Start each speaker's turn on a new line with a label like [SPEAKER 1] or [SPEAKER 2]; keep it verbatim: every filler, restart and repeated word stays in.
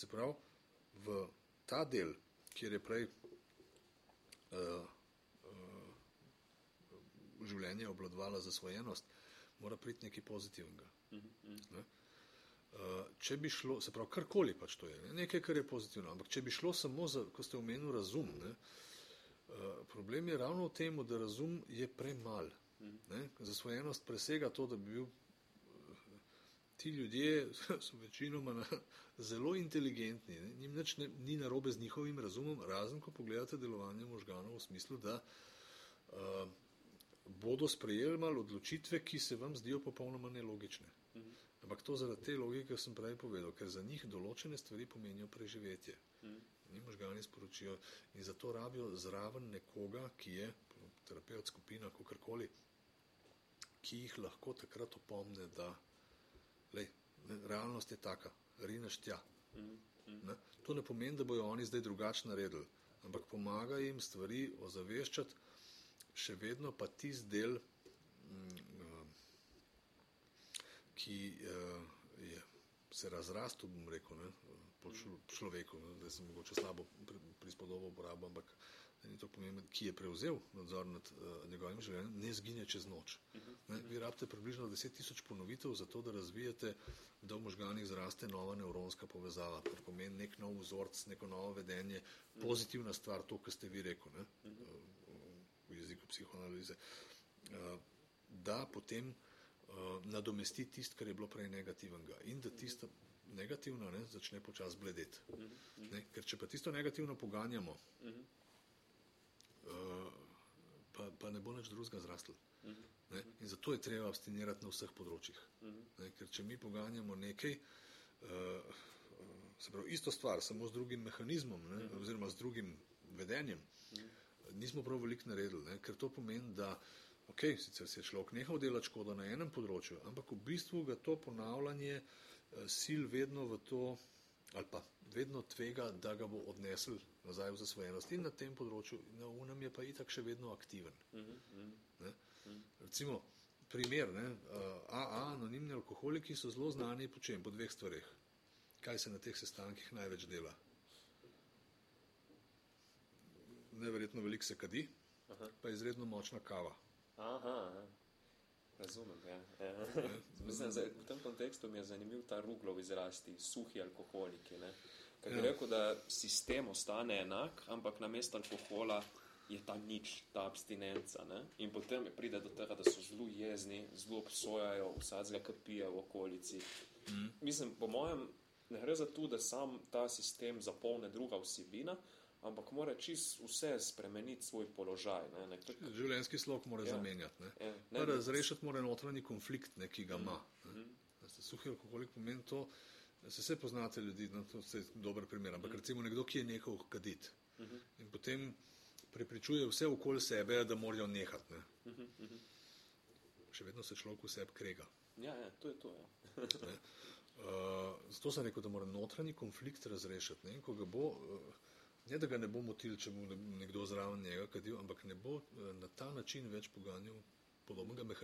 [SPEAKER 1] Se pravi, v ta del, kjer je prej uh, uh, življenje obvladovala zasvojenost, mora priti nekaj pozitivnega. Ne? Uh, če bi šlo, se pravi, karkoli pač to je, ne? Nekaj, kar je pozitivno, ampak če bi šlo samo za, ko ste omenili razum, ne? Uh, problem je ravno v tem, da razum je premal. Ne? Zasvojenost presega to, da bi bil ti ljudje so večinoma na, zelo inteligentni, ne? Njim nič ne, ni narobe z njihovim razumom, razen ko pogledate delovanje možganov v smislu, da uh, bodo sprejeli malo odločitve, ki se vam zdijo popolnoma nelogične. Mhm. Ampak to zaradi te logike sem prej povedal, ker za njih določene stvari pomenijo preživetje. Mhm. Njim možgani sporočijo in zato rabijo zraven nekoga, ki je terapeut, skupina, kakorkoli, ki jih lahko takrat opomne, da lej, ne, realnost je taka, rineš tja. Mhm. Ne? To ne pomeni, da bojo oni zdaj drugače naredili, ampak pomaga jim stvari ozaveščati, še vedno pa tisti del, ki je se razrastel, bom rekel, ne, po človeku, ne, da sem mogoče slabo prispodobo uporabo, ampak ni to pomembno, ki je prevzel nadzor nad uh, njegovim življenjem, ne zgine čez noč. Ne, vi rabite približno deset tisoč ponovitev za to, da razvijete, da v možganih zraste nova nevronska povezava, kar pomeni nek nov vzorc, neko novo vedenje, pozitivna stvar, to, kar ste vi rekel, ne, v jeziku psihoanalize, da potem nadomesti tisto, kar je bilo prej negativnega in da tisto negativno, ne, začne počas bledeti. Ne, ker če pa tisto negativno poganjamo, pa, pa ne bo nič drugega zrastlo. Ne, in zato je treba abstinirati na vseh področjih. Ne, ker če mi poganjamo nekaj, se pravi, isto stvar, samo z drugim mehanizmom, ne, oziroma z drugim vedenjem, nismo prav veliko naredili, ne, ker to pomeni, da ok, sicer se je človek nehal delati škodo na enem področju, ampak v bistvu ga to ponavljanje sil vedno v to, ali pa vedno tvega, da ga bo odnesel nazaj v zasvojenost in na tem področju, na unem je pa itak še vedno aktiven. Ne? Recimo, primer, ne, A A, anonimni alkoholiki so zelo znani po čem? Po dveh stvareh. Kaj se na teh sestankih največ dela? Neverjetno veliko se kadi, aha, pa izredno močna kava.
[SPEAKER 2] Aha, aha. Razumem, ja. ja. Mislim, v tem kontekstu mi je zanimiv ta Ruglov izrasti, suhi alkoholiki, ne. Ker bi ja. rekel, da sistem ostane enak, ampak namesto alkohola je ta nič, ta abstinenca, ne. In potem pride do tega, da so zelo jezni, zelo obsojajo vsadzga, ki pije v okolici. Mm. Mislim, po mojem, ne gre za to, da sam ta sistem zapolne druga vsebina, ampak mora čist vse spremeniti svoj položaj. Ne? Nekak...
[SPEAKER 1] Življenjski slog mora ja. zamenjati. Ne? Ja. Ne, razrešiti mora notranji konflikt, ne, ki ga ima. Mm. Suhi alkoholik pomeni to, da se vse poznate ljudi, no, to je dober primer, ampak mm. recimo nekdo, ki je nehal kaditi mm-hmm. in potem prepričuje vse okoli sebe, da morajo nehati. Ne? Mm-hmm. Še vedno se človek v sebi krega.
[SPEAKER 2] Ja, ja, to je to. Ja.
[SPEAKER 1] ne? Uh, zato sem rekel, da mora notranji konflikt razrešiti. Ne? Ko ga bo... Uh, Ne, da ga ne bo motil, če mu nekdo zraven njega kadil, ampak ne bo na ta način več poganjal podobnega mehanizma.